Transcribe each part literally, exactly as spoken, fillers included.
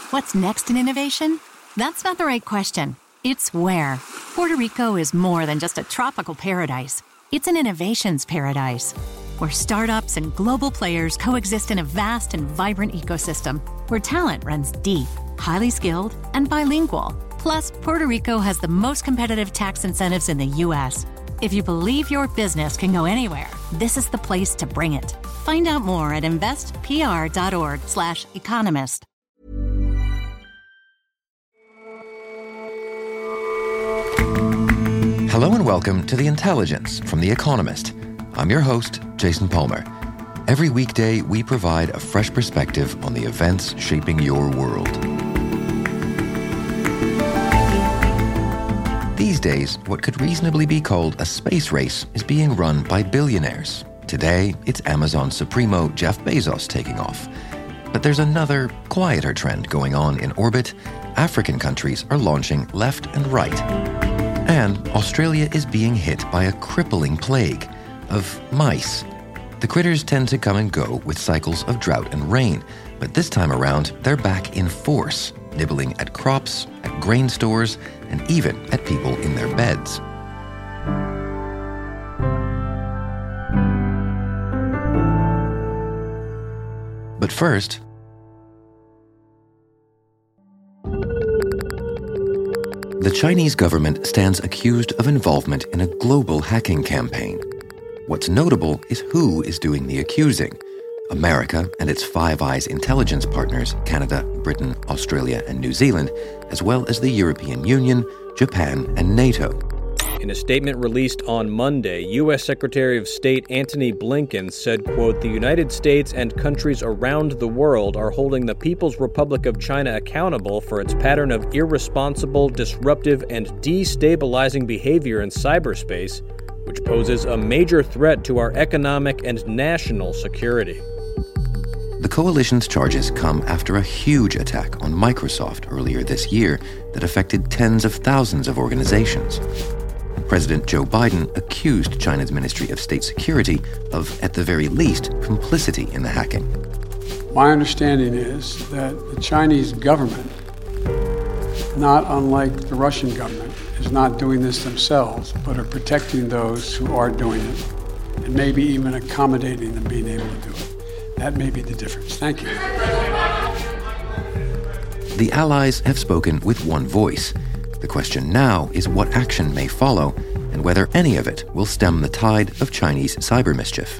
What's next in innovation? That's not the right question. It's where. Puerto Rico is more than just a tropical paradise. It's an innovations paradise, where startups and global players coexist in a vast and vibrant ecosystem, where talent runs deep, highly skilled, and bilingual. Plus, Puerto Rico has the most competitive tax incentives in the U S. If you believe your business can go anywhere, this is the place to bring it. Find out more at investpr.org slash economist. Hello and welcome to The Intelligence from The Economist. I'm your host, Jason Palmer. Every weekday, we provide a fresh perspective on the events shaping your world. These days, what could reasonably be called a space race is being run by billionaires. Today, it's Amazon Supremo Jeff Bezos taking off. But there's another, quieter trend going on in orbit. African countries are launching left and right. And Australia is being hit by a crippling plague of mice. The critters tend to come and go with cycles of drought and rain, but this time around, they're back in force, nibbling at crops, at grain stores, and even at people in their beds. But first, the Chinese government stands accused of involvement in a global hacking campaign. What's notable is who is doing the accusing. America and its Five Eyes intelligence partners, Canada, Britain, Australia, and New Zealand, as well as the European Union, Japan, and NATO. In a statement released on Monday, U S Secretary of State Antony Blinken said, quote, "The United States and countries around the world are holding the People's Republic of China accountable for its pattern of irresponsible, disruptive, and destabilizing behavior in cyberspace, which poses a major threat to our economic and national security." The coalition's charges come after a huge attack on Microsoft earlier this year that affected tens of thousands of organizations. President Joe Biden accused China's Ministry of State Security of, at the very least, complicity in the hacking. My understanding is that the Chinese government, not unlike the Russian government, is not doing this themselves, but are protecting those who are doing it, and maybe even accommodating them being able to do it. That may be the difference. Thank you. The allies have spoken with one voice. The question now is what action may follow and whether any of it will stem the tide of Chinese cyber mischief.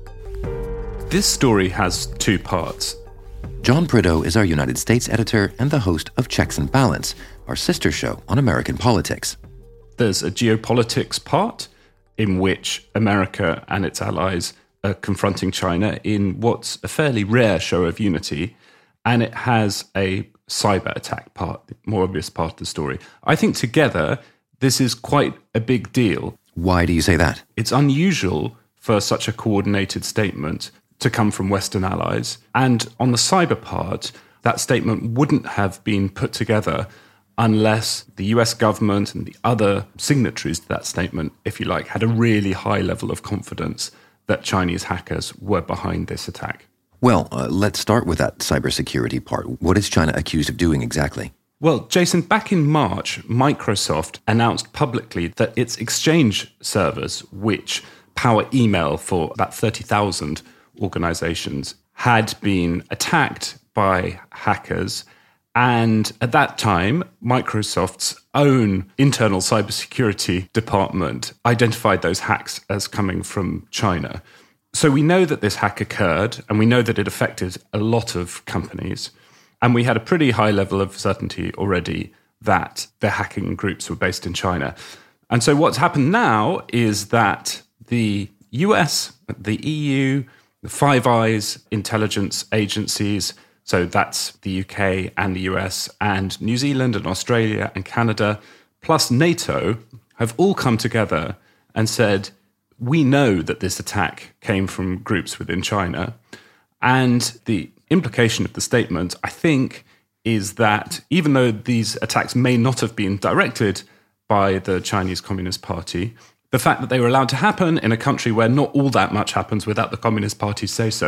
This story has two parts. John Prideaux is our United States editor and the host of Checks and Balance, our sister show on American politics. There's a geopolitics part in which America and its allies are confronting China in what's a fairly rare show of unity, and it has a cyber attack part, the more obvious part of the story. I think together, this is quite a big deal. Why do you say that? It's unusual for such a coordinated statement to come from Western allies. And on the cyber part, that statement wouldn't have been put together unless the U S government and the other signatories to that statement, if you like, had a really high level of confidence that Chinese hackers were behind this attack. Well, uh, let's start with that cybersecurity part. What is China accused of doing exactly? Well, Jason, back in March, Microsoft announced publicly that its Exchange servers, which power email for about thirty thousand organizations, had been attacked by hackers. And at that time, Microsoft's own internal cybersecurity department identified those hacks as coming from China. So we know that this hack occurred, and we know that it affected a lot of companies. And we had a pretty high level of certainty already that the hacking groups were based in China. And so what's happened now is that the U S, the E U, the Five Eyes intelligence agencies, so that's the U K and the U S and New Zealand and Australia and Canada, plus NATO, have all come together and said, we know that this attack came from groups within China. And the implication of the statement, I think, is that even though these attacks may not have been directed by the Chinese Communist Party, the fact that they were allowed to happen in a country where not all that much happens without the Communist Party say so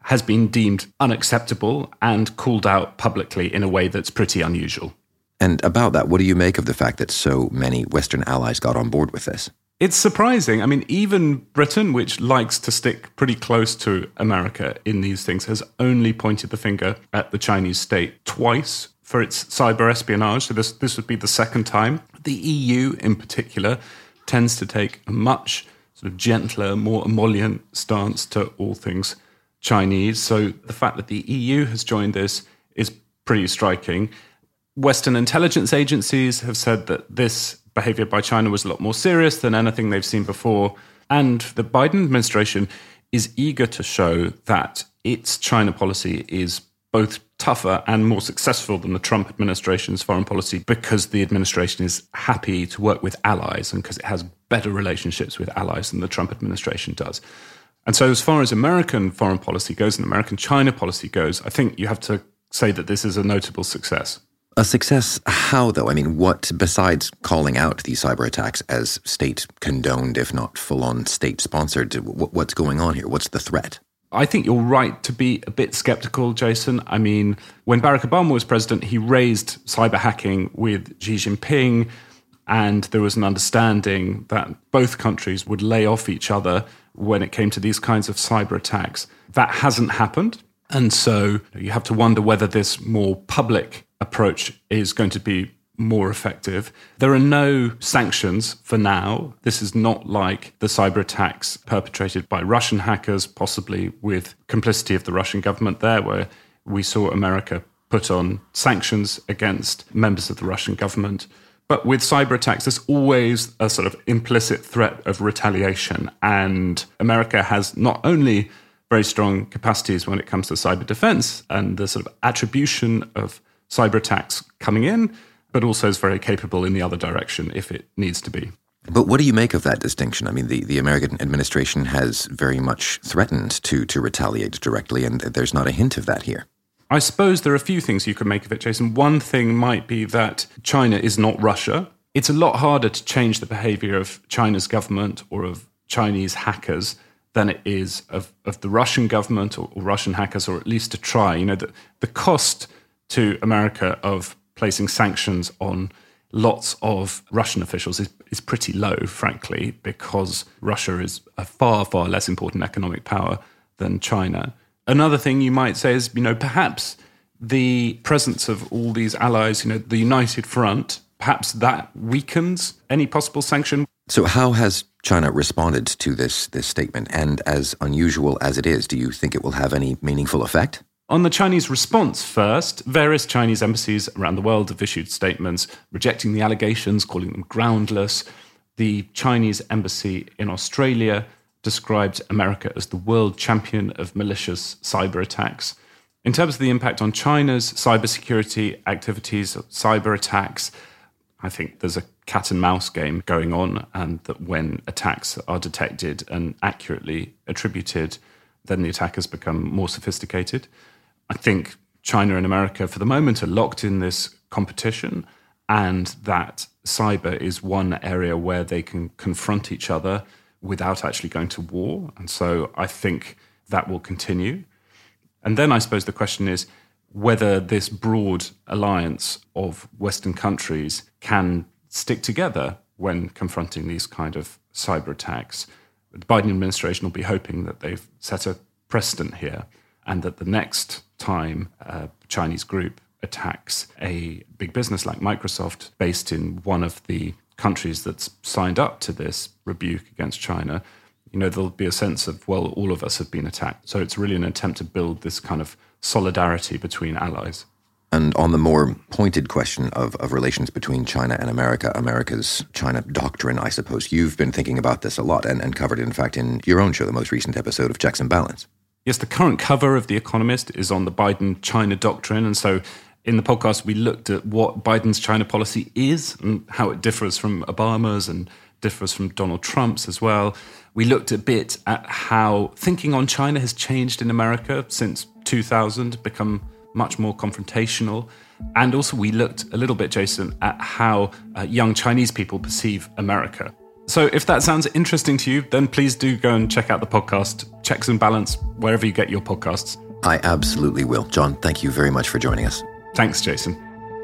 has been deemed unacceptable and called out publicly in a way that's pretty unusual. And about that, what do you make of the fact that so many Western allies got on board with this? It's surprising. I mean, even Britain, which likes to stick pretty close to America in these things, has only pointed the finger at the Chinese state twice for its cyber espionage. So this, this would be the second time. The E U in particular tends to take a much sort of gentler, more emollient stance to all things Chinese. So the fact that the E U has joined this is pretty striking. Western intelligence agencies have said that this behavior by China was a lot more serious than anything they've seen before. And the Biden administration is eager to show that its China policy is both tougher and more successful than the Trump administration's foreign policy, because the administration is happy to work with allies and because it has better relationships with allies than the Trump administration does. And so as far as American foreign policy goes and American China policy goes, I think you have to say that this is a notable success. A success how, though? I mean, what, besides calling out these cyber attacks as state-condoned, if not full-on state-sponsored, what's going on here? What's the threat? I think you're right to be a bit skeptical, Jason. I mean, when Barack Obama was president, he raised cyber hacking with Xi Jinping, and there was an understanding that both countries would lay off each other when it came to these kinds of cyber attacks. That hasn't happened. And so you have to wonder whether this more public approach is going to be more effective. There are no sanctions for now. This is not like the cyber attacks perpetrated by Russian hackers, possibly with complicity of the Russian government there, where we saw America put on sanctions against members of the Russian government. But with cyber attacks, there's always a sort of implicit threat of retaliation. And America has not only very strong capacities when it comes to cyber defense and the sort of attribution of cyber attacks coming in, but also is very capable in the other direction if it needs to be. But what do you make of that distinction? I mean, the, the American administration has very much threatened to, to retaliate directly, and there's not a hint of that here. I suppose there are a few things you could make of it, Jason. One thing might be that China is not Russia. It's a lot harder to change the behavior of China's government or of Chinese hackers than it is of, of the Russian government or, or Russian hackers, or at least to try. You know, the, the cost to America of placing sanctions on lots of Russian officials is, is pretty low, frankly, because Russia is a far, far less important economic power than China. Another thing you might say is, you know, perhaps the presence of all these allies, you know, the United Front, perhaps that weakens any possible sanction. So how has China responded to this, this statement? And as unusual as it is, do you think it will have any meaningful effect? On the Chinese response first, various Chinese embassies around the world have issued statements rejecting the allegations, calling them groundless. The Chinese embassy in Australia described America as the world champion of malicious cyber attacks. In terms of the impact on China's cybersecurity activities, cyber attacks, I think there's a cat and mouse game going on, and that when attacks are detected and accurately attributed, then the attackers become more sophisticated. I think China and America, for the moment, are locked in this competition, and that cyber is one area where they can confront each other without actually going to war. And so I think that will continue. And then I suppose the question is whether this broad alliance of Western countries can stick together when confronting these kind of cyber attacks. The Biden administration will be hoping that they've set a precedent here, and that the next time a Chinese group attacks a big business like Microsoft based in one of the countries that's signed up to this rebuke against China, you know, there'll be a sense of, well, all of us have been attacked. So it's really an attempt to build this kind of solidarity between allies. And on the more pointed question of, of relations between China and America, America's China doctrine, I suppose you've been thinking about this a lot and, and covered it, in fact, in your own show, the most recent episode of Checks and Balance. Yes, the current cover of The Economist is on the Biden China doctrine. And so in the podcast, we looked at what Biden's China policy is and how it differs from Obama's and differs from Donald Trump's as well. We looked a bit at how thinking on China has changed in America since two thousand, become much more confrontational. And also we looked a little bit, Jason, at how uh, young Chinese people perceive America. So if that sounds interesting to you, then please do go and check out the podcast, Checks and Balance, wherever you get your podcasts. I absolutely will. John, thank you very much for joining us. Thanks, Jason.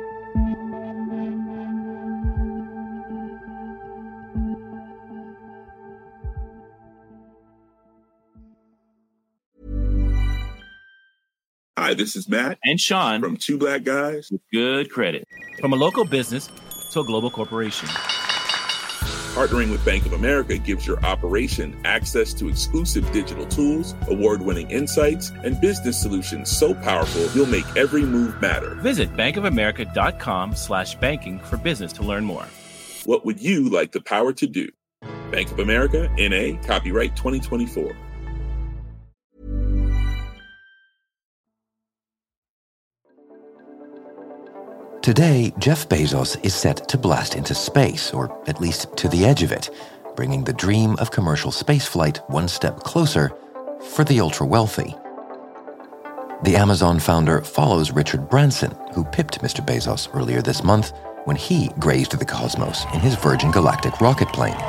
Hi, this is Matt and Sean from Two Black Guys with Good Credit. From a local business to a global corporation, partnering with Bank of America gives your operation access to exclusive digital tools, award-winning insights, and business solutions so powerful you'll make every move matter. Visit bankofamerica.com slash banking for business to learn more. What would you like the power to do? Bank of America, N A, copyright twenty twenty-four. Today, Jeff Bezos is set to blast into space, or at least to the edge of it, bringing the dream of commercial spaceflight one step closer for the ultra-wealthy. The Amazon founder follows Richard Branson, who pipped Mister Bezos earlier this month when he grazed the cosmos in his Virgin Galactic rocket plane.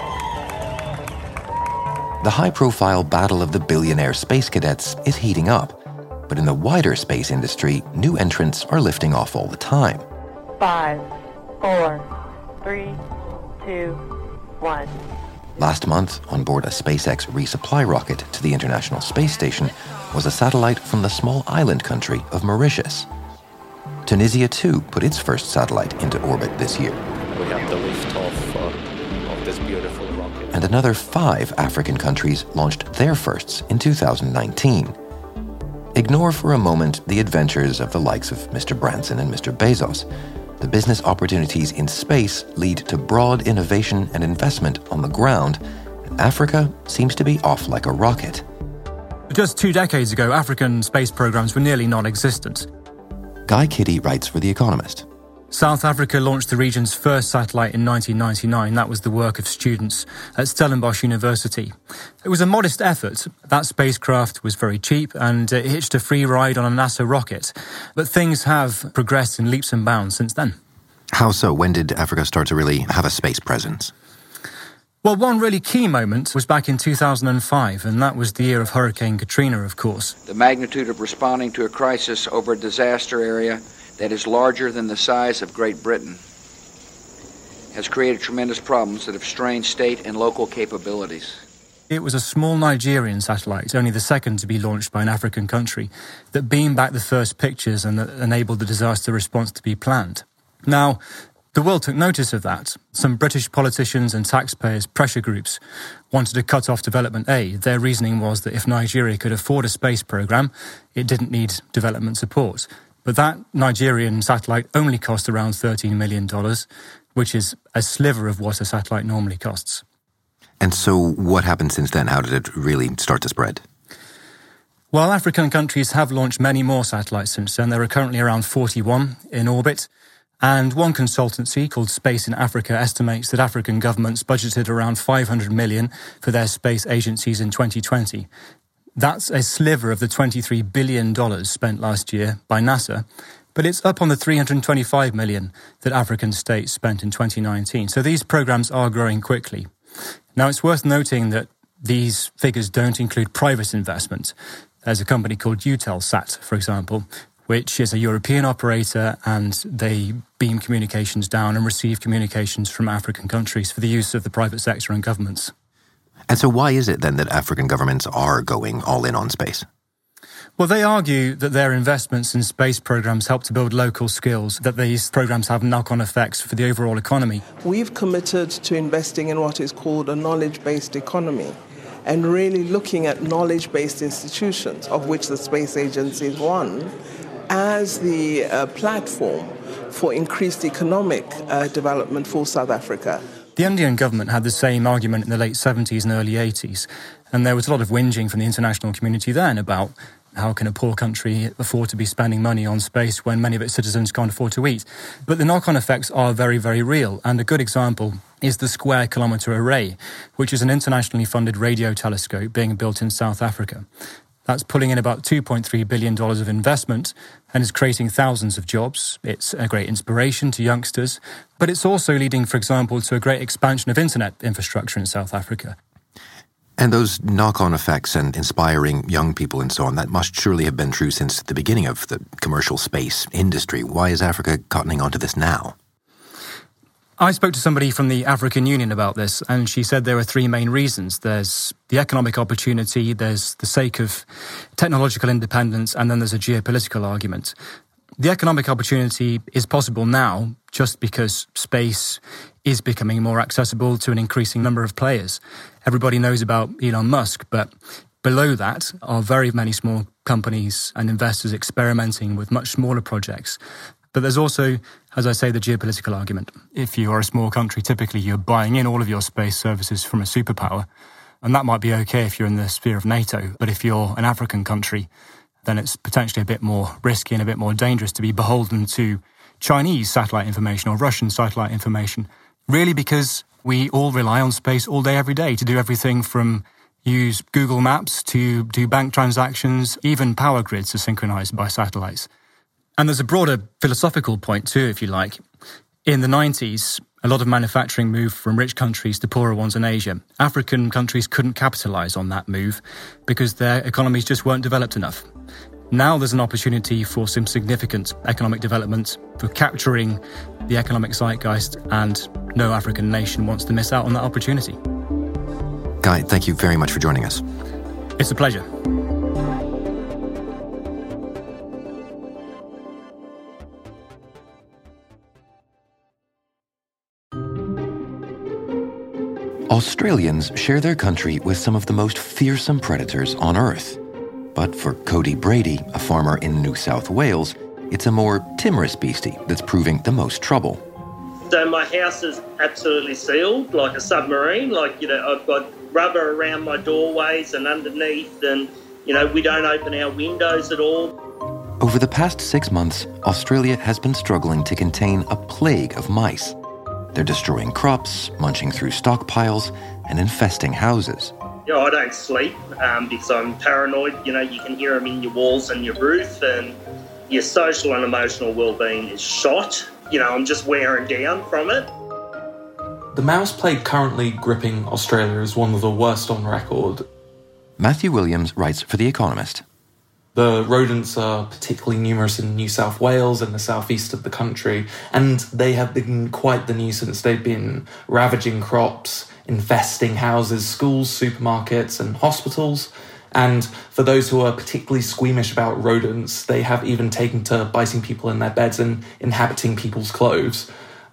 The high-profile battle of the billionaire space cadets is heating up, but in the wider space industry, new entrants are lifting off all the time. Five, four, three, two, one. Last month, on board a SpaceX resupply rocket to the International Space Station, was a satellite from the small island country of Mauritius. Tunisia, too, put its first satellite into orbit this year. We have the liftoff uh, of this beautiful rocket. And another five African countries launched their firsts in two thousand nineteen. Ignore for a moment the adventures of the likes of Mister Branson and Mister Bezos. The business opportunities in space lead to broad innovation and investment on the ground, and Africa seems to be off like a rocket. Just two decades ago, African space programs were nearly non-existent. Guy Kitty writes for The Economist. South Africa launched the region's first satellite in nineteen ninety-nine. That was the work of students at Stellenbosch University. It was a modest effort. That spacecraft was very cheap and it hitched a free ride on a NASA rocket. But things have progressed in leaps and bounds since then. How so? When did Africa start to really have a space presence? Well, one really key moment was back in two thousand five, and that was the year of Hurricane Katrina, of course. The magnitude of responding to a crisis over a disaster area that is larger than the size of Great Britain has created tremendous problems that have strained state and local capabilities. It was a small Nigerian satellite, only the second to be launched by an African country, that beamed back the first pictures and that enabled the disaster response to be planned. Now, the world took notice of that. Some British politicians and taxpayers' pressure groups wanted to cut off development aid. Their reasoning was that if Nigeria could afford a space program, it didn't need development support. But that Nigerian satellite only cost around thirteen million dollars, which is a sliver of what a satellite normally costs. And so what happened since then? How did it really start to spread? Well, African countries have launched many more satellites since then. There are currently around forty-one in orbit. And one consultancy called Space in Africa estimates that African governments budgeted around five hundred million dollars for their space agencies in twenty twenty. That's a sliver of the twenty-three billion dollars spent last year by NASA, but it's up on the three hundred twenty-five million dollars that African states spent in twenty nineteen. So these programs are growing quickly. Now, it's worth noting that these figures don't include private investment. There's a company called Eutelsat, for example, which is a European operator, and they beam communications down and receive communications from African countries for the use of the private sector and governments. And so why is it then that African governments are going all in on space? Well, they argue that their investments in space programs help to build local skills, that these programs have knock-on effects for the overall economy. We've committed to investing in what is called a knowledge-based economy, and really looking at knowledge-based institutions, of which the Space Agency is one, as the uh, platform for increased economic uh, development for South Africa. The Indian government had the same argument in the late seventies and early eighties, and there was a lot of whinging from the international community then about how can a poor country afford to be spending money on space when many of its citizens can't afford to eat. But the knock-on effects are very, very real, and a good example is the Square Kilometre Array, which is an internationally funded radio telescope being built in South Africa. That's pulling in about two point three billion dollars of investment and is creating thousands of jobs. It's a great inspiration to youngsters, but it's also leading, for example, to a great expansion of internet infrastructure in South Africa. And those knock-on effects and inspiring young people and so on, that must surely have been true since the beginning of the commercial space industry. Why is Africa cottoning onto this now? I spoke to somebody from the African Union about this, and she said there are three main reasons. There's the economic opportunity, there's the sake of technological independence, and then there's a geopolitical argument. The economic opportunity is possible now just because space is becoming more accessible to an increasing number of players. Everybody knows about Elon Musk, but below that are very many small companies and investors experimenting with much smaller projects. But there's also, as I say, the geopolitical argument. If you are a small country, typically you're buying in all of your space services from a superpower. And that might be okay if you're in the sphere of NATO. But if you're an African country, then it's potentially a bit more risky and a bit more dangerous to be beholden to Chinese satellite information or Russian satellite information. Really because we all rely on space all day, every day to do everything from use Google Maps to do bank transactions. Even power grids are synchronized by satellites. And there's a broader philosophical point too, if you like. In the nineties, a lot of manufacturing moved from rich countries to poorer ones in Asia. African countries couldn't capitalize on that move because their economies just weren't developed enough. Now there's an opportunity for some significant economic development, for capturing the economic zeitgeist, and no African nation wants to miss out on that opportunity. Guy, thank you very much for joining us. It's a pleasure. Australians share their country with some of the most fearsome predators on Earth. But for Cody Brady, a farmer in New South Wales, it's a more timorous beastie that's proving the most trouble. So my house is absolutely sealed, like a submarine. Like, you know, I've got rubber around my doorways and underneath, and, you know, we don't open our windows at all. Over the past six months, Australia has been struggling to contain a plague of mice. They're destroying crops, munching through stockpiles, and infesting houses. You know, I don't sleep um, because I'm paranoid. You know, you can hear them in your walls and your roof, and your social and emotional well-being is shot. You know, I'm just wearing down from it. The mouse plague currently gripping Australia is one of the worst on record. Matthew Williams writes for The Economist. The rodents are particularly numerous in New South Wales and the southeast of the country, and they have been quite the nuisance. They've been ravaging crops, infesting houses, schools, supermarkets, and hospitals. And for those who are particularly squeamish about rodents, they have even taken to biting people in their beds and inhabiting people's clothes.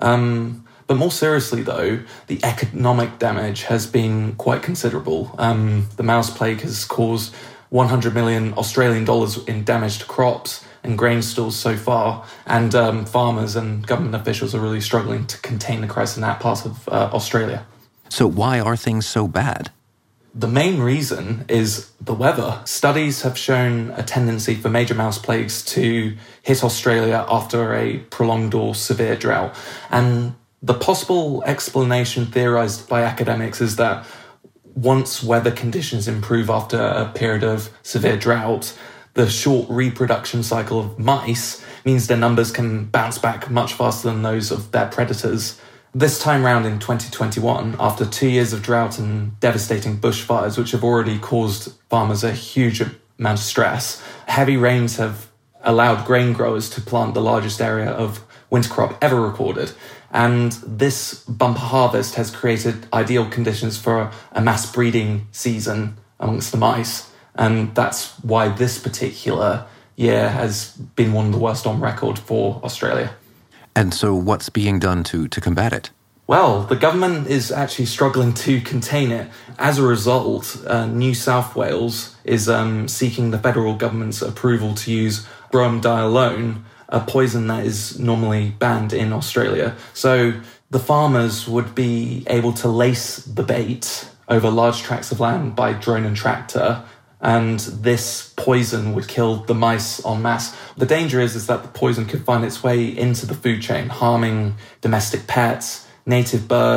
Um, but more seriously, though, the economic damage has been quite considerable. Um, the mouse plague has caused one hundred million Australian dollars in damage to crops and grain stores so far, and um, farmers and government officials are really struggling to contain the crisis in that part of uh, Australia. So why are things so bad? The main reason is the weather. Studies have shown a tendency for major mouse plagues to hit Australia after a prolonged or severe drought. And the possible explanation theorised by academics is that once weather conditions improve after a period of severe drought, the short reproduction cycle of mice means their numbers can bounce back much faster than those of their predators. This time round in twenty twenty-one, after two years of drought and devastating bushfires, which have already caused farmers a huge amount of stress, heavy rains have allowed grain growers to plant the largest area of winter crop ever recorded. And this bumper harvest has created ideal conditions for a mass breeding season amongst the mice. And that's why this particular year has been one of the worst on record for Australia. And so what's being done to, to combat it? Well, the government is actually struggling to contain it. As a result, uh, New South Wales is um, seeking the federal government's approval to use bromdiolone, a poison that is normally banned in Australia. So the farmers would be able to lace the bait over large tracts of land by drone and tractor, and this poison would kill the mice en masse. The danger is, is that the poison could find its way into the food chain, harming domestic pets, native birds,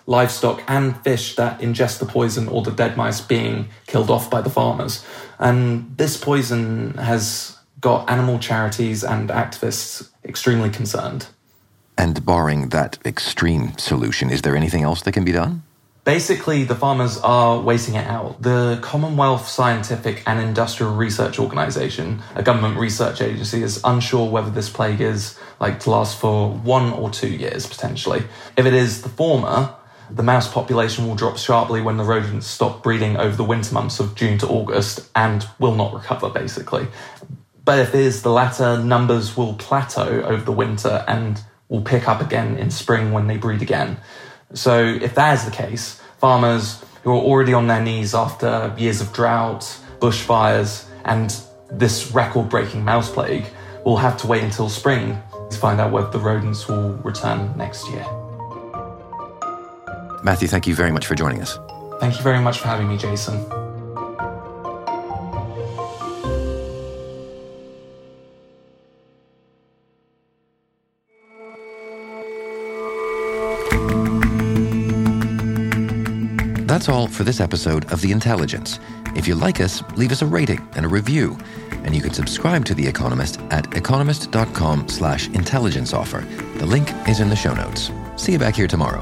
livestock and fish that ingest the poison or the dead mice being killed off by the farmers. And this poison has got animal charities and activists extremely concerned. And barring that extreme solution, is there anything else that can be done? Basically, the farmers are waiting it out. The Commonwealth Scientific and Industrial Research Organisation, a government research agency, is unsure whether this plague is like to last for one or two years, potentially. If it is the former, the mouse population will drop sharply when the rodents stop breeding over the winter months of June to August and will not recover, basically. But if it is the latter, numbers will plateau over the winter and will pick up again in spring when they breed again. So if that is the case, farmers who are already on their knees after years of drought, bushfires, and this record-breaking mouse plague will have to wait until spring to find out whether the rodents will return next year. Matthew, thank you very much for joining us. Thank you very much for having me, Jason. That's all for this episode of The Intelligence. If you like us, leave us a rating and a review. And you can subscribe to The Economist at economist.com slash intelligence offer. The link is in the show notes. See you back here tomorrow.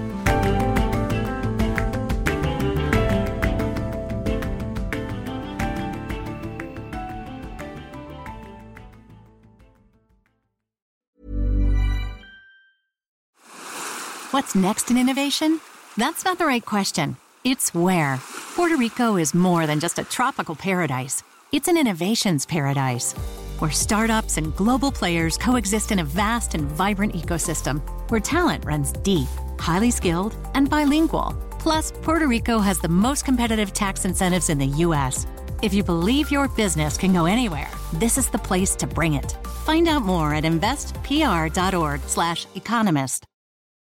What's next in innovation? That's not the right question. It's where. Puerto Rico is more than just a tropical paradise. It's an innovations paradise, where startups and global players coexist in a vast and vibrant ecosystem, where talent runs deep, highly skilled, and bilingual. Plus, Puerto Rico has the most competitive tax incentives in the U S. If you believe your business can go anywhere, this is the place to bring it. Find out more at investpr.org slash economist.